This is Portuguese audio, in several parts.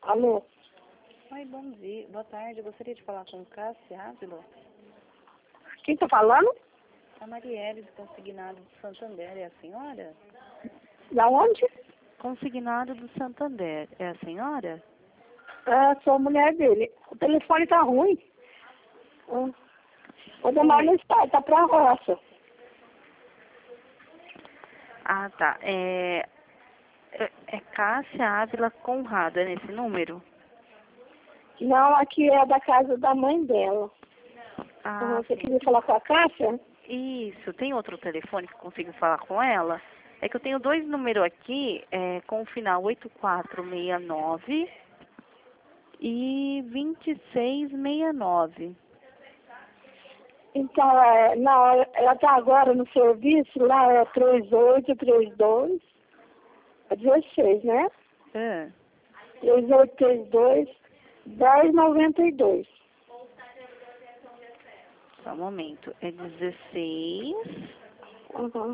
Alô? Oi, bom dia. Boa tarde. Eu gostaria de falar com o Cássio Ávila. Quem tá falando? A Marielle, do Consignado do Santander. É a senhora? Da onde? Consignado do Santander. É a senhora? Sou a mulher dele. O telefone tá ruim. O Demar não está, tá pra roça. Ah, tá. É Cássia Ávila Conrado. É nesse número? Não, aqui é da casa da mãe dela. Você Sim. queria falar com a Cássia? Isso. Tem outro telefone que eu consigo falar com ela? É que eu tenho dois números aqui, com o final 8469 e 2669. Então, não, ela tá agora no serviço, lá é 3832, é 16, né? 3832, 1092. Só um momento. É 16, Uhum.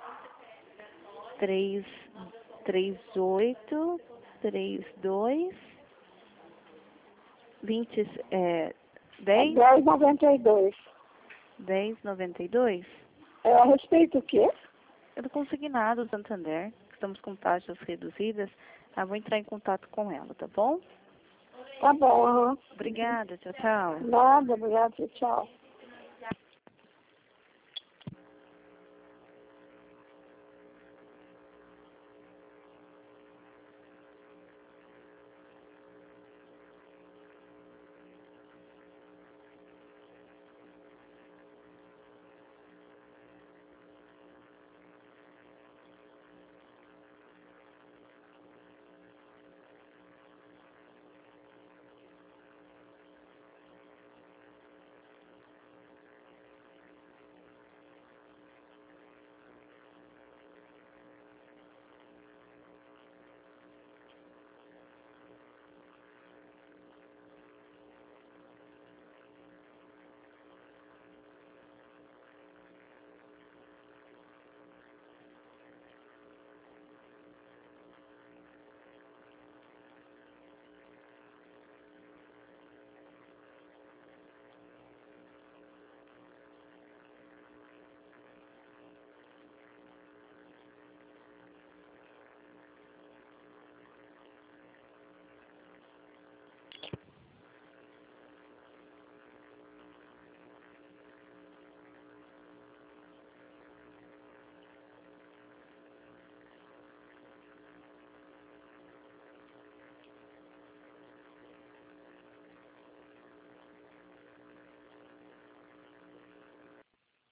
38, 32, 20, 10, 1092. 10,92. A respeito do quê? É do Consignado Santander. Estamos com taxas reduzidas. Vou entrar em contato com ela, tá bom? Tá bom, aham. Obrigada. Tchau, tchau. Nada, obrigado, tchau.